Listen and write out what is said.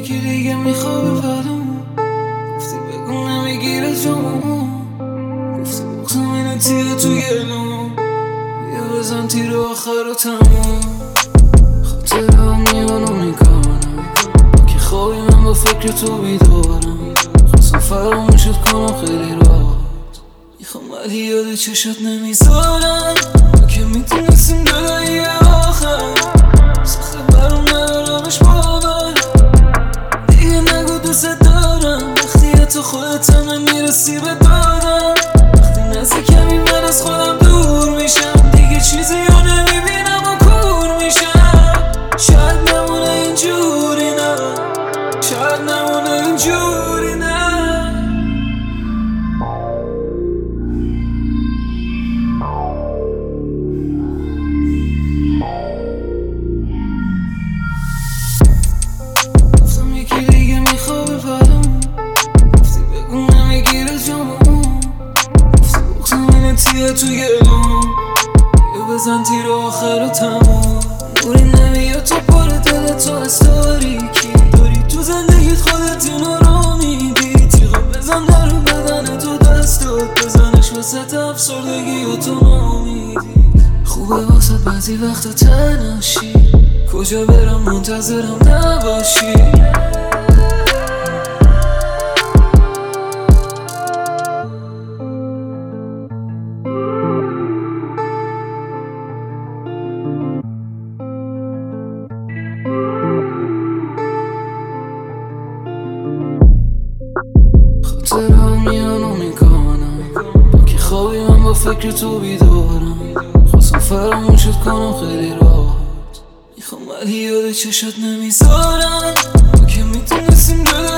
یکی دیگه میخوابه برامون. گفتی بگو نمیگیره جامون، گفتی بغزم اینه تیه تو گلوم، بیا بزن تیر آخر رو تموم. خاطره هم میانو میکنم که خوابی من با فکر تو بیدارم. خواستم فراموشت کنم خیلی راحت، میخوام ولی یاد چشات نمیذارم. ما که میتونستیم جدایی آخر، سخته برام ندارمش باور. دیگه نگو دوست دارم وقتی تو خودت هم نمیرسی به دادم. وقتی نزدیکمی من از خودم دور میشم، دیگه چیزی رو نمیبینم و کور میشم. شاید نمونه اینجوری، نه شاید نمونه اینجوری، نه. گفتم یکی دیگه میخوابه برامون، گفتی بگو نمیگیره جامون، گفتی بغزم اینه تیه تو گلوم، بیا بزن تیر آخر رو تموم. نوری نمیاد تو پر دل تو از تاریکی، داری تو زندگیت خودت اینو رو میدی. تیغا بزن در بدن تو دستات، بزنش وسط افسردگی و تو نامیدی. خوبه واسه بعضی وقتا تنهاشی، کجا برم منتظرم نباشی. خاطره هم میانو میکنم که خوابی من با فکر تو بیدارم. خواستم فراموشت کنم خیلی راحت، میخوام ولی یاد چشات نمیذارم. ما که میتونستیم جدا